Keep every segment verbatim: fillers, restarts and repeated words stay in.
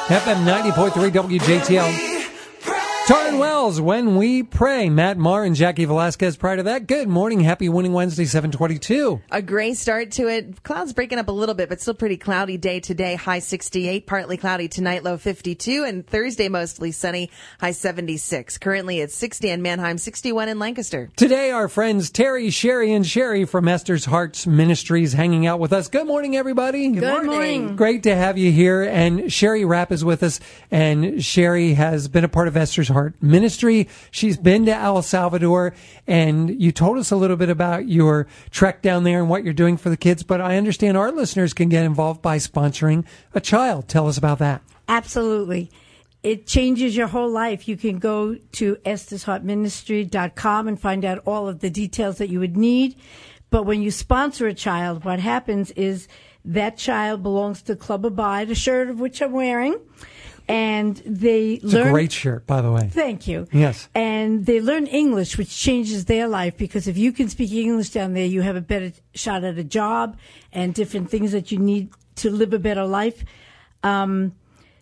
F M ninety point three W J T L. Taryn Wells, When We Pray. Matt Marr and Jackie Velasquez prior to that. Good morning. Happy Winning Wednesday, seven twenty-two. A gray start to it. Clouds breaking up a little bit, but still pretty cloudy day today. High sixty-eight, partly cloudy tonight, low fifty-two. And Thursday, mostly sunny, high seventy-six. Currently it's sixty in Manheim, sixty-one in Lancaster. Today, our friends Terry, Sherry, and Sherry from Esther's Hearts Ministries hanging out with us. Good morning, everybody. Good, Good morning. morning. Great to have you here. And Sherry Rapp is with us. And Sherry has been a part of Esther's Heart Ministry. She's been to El Salvador, and you told us a little bit about your trek down there and what you're doing for the kids, but I understand our listeners can get involved by sponsoring a child. Tell us about that. Absolutely. It changes your whole life. You can go to esters heart ministry dot com and find out all of the details that you would need. But when you sponsor a child, what happens is that child belongs to Club Abide, a shirt of which I'm wearing. And they it's learn. It's a great shirt, by the way. Thank you. Yes. And they learn English, which changes their life, because if you can speak English down there, you have a better shot at a job and different things that you need to live a better life. Um,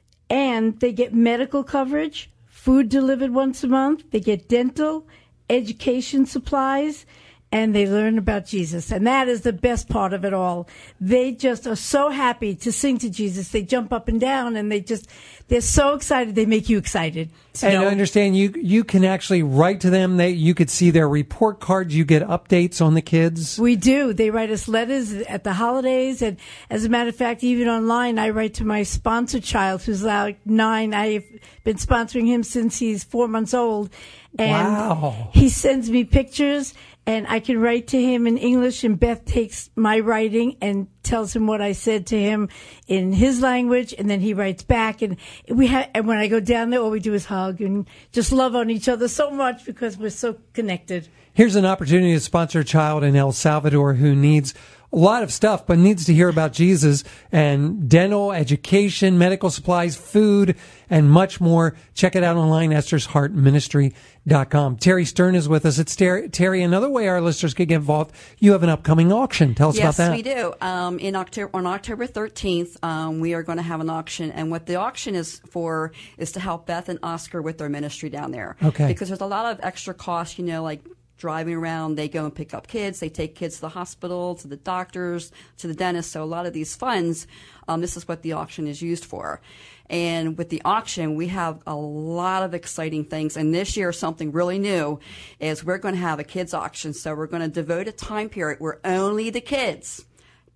and they get medical coverage, food delivered once a month. They get dental, education supplies, and they learn about Jesus. And that is the best part of it all. They just are so happy to sing to Jesus. They jump up and down, and they just, they're so excited. They make you excited. So, and I understand you you can actually write to them. They, you could see their report cards. You get updates on the kids. We do. They write us letters at the holidays. And as a matter of fact, even online, I write to my sponsor child, who's like nine. I've been sponsoring him since he's four months old. And wow. He sends me pictures. And I can write to him in English, and Beth takes my writing and tells him what I said to him in his language, and then he writes back. And we ha- and when I go down there, all we do is hug and just love on each other so much because we're so connected. Here's an opportunity to sponsor a child in El Salvador who needs a lot of stuff, but needs to hear about Jesus and dental, education, medical supplies, food, and much more. Check it out online, esters heart ministry dot com. Terry Stern is with us. It's Terry. Terry, another way our listeners can get involved, you have an upcoming auction. Tell us yes, about that. Yes, we do. Um, in October, on October thirteenth, um, we are going to have an auction, and what the auction is for is to help Beth and Oscar with their ministry down there. Okay. Because there's a lot of extra costs, you know, like driving around, they go and pick up kids, they take kids to the hospital, to the doctors, to the dentist. So a lot of these funds, um, this is what the auction is used for. And with the auction, we have a lot of exciting things. And this year, something really new is we're going to have a kids auction. So we're going to devote a time period where only the kids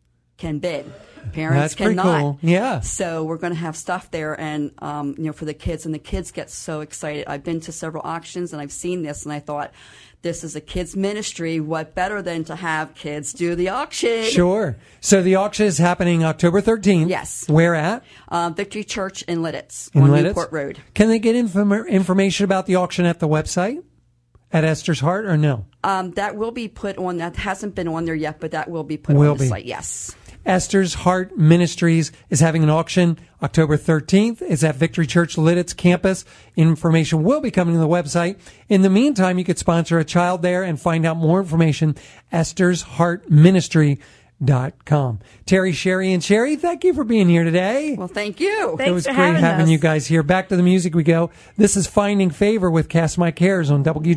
can bid. Parents That's pretty cannot. Cool. Yeah. So we're going to have stuff there, and um, you know, for the kids, and the kids get so excited. I've been to several auctions, and I've seen this, and I thought, this is a kids ministry. What better than to have kids do the auction? Sure. So the auction is happening October thirteenth. Yes. Where at? Um, Victory Church in Lidditz in on Lidditz? Newport Road. Can they get inform- information about the auction at the website at Esther's Heart, or no? Um, that will be put on. That hasn't been on there yet, but that will be put will on the be. site. Yes. Esther's Heart Ministries is having an auction October thirteenth. It's at Victory Church Lidditz campus. Information will be coming to the website. In the meantime, you could sponsor a child there and find out more information, esters heart ministry dot com. Terry, Sherry, and Sherry, thank you for being here today. Well, thank you. Thanks it was for great having having us. you guys here. Back to the music we go. This is Finding Favor with Cast My Cares on W